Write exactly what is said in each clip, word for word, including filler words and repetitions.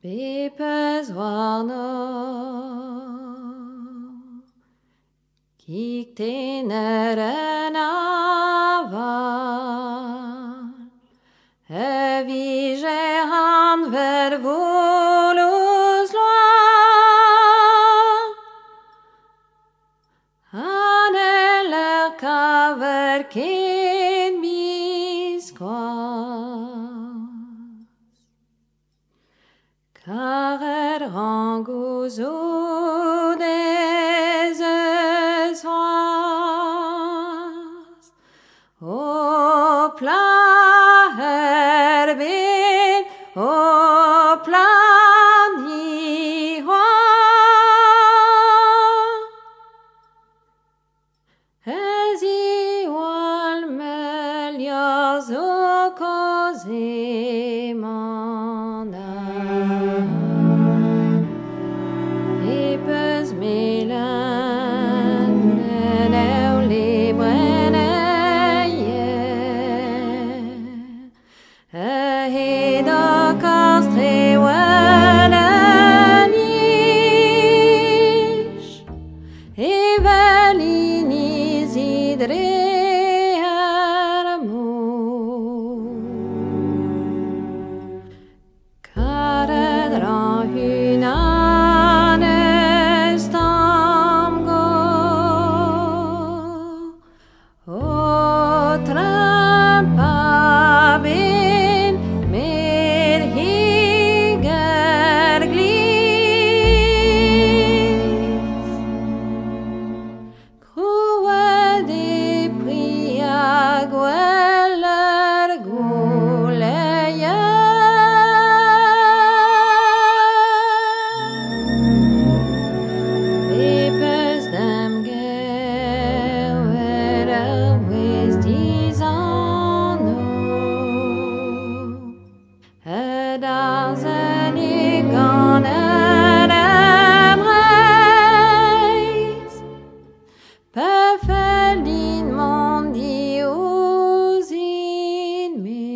Bepes warno Kik teneren aval Evige han ver volus loa Han eller kaver ken miskwas Karer rangozo des soas O pla herbin O pla nihoa Ezi wal melios o kozemana Epes melan neu lebreneie Ahed o kastrewen anish Eveliniz idre armo Kared rahunan estamgo O trampabin mer higer glis Kroe de pria gweller goleie Epes dem gewer wes dizano Edazen igan emreis Perfeldin mondi ozin me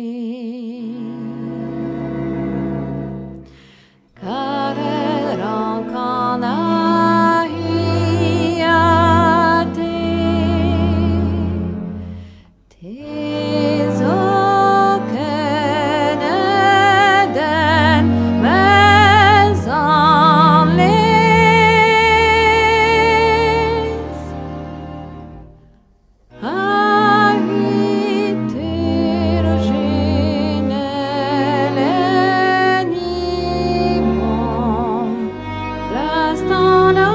Karer ankan ahiate Tes oken eden mezan les Ahitur jineleni mon Plastana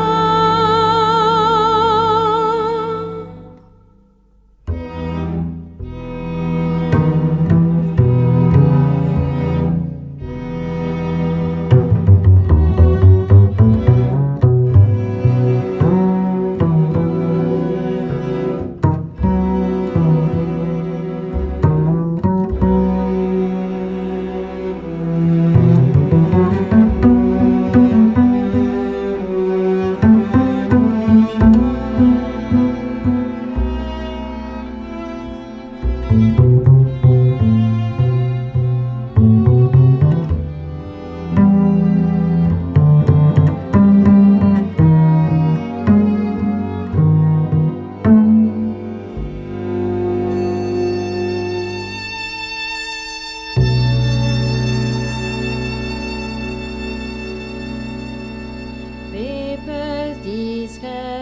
Bepes disque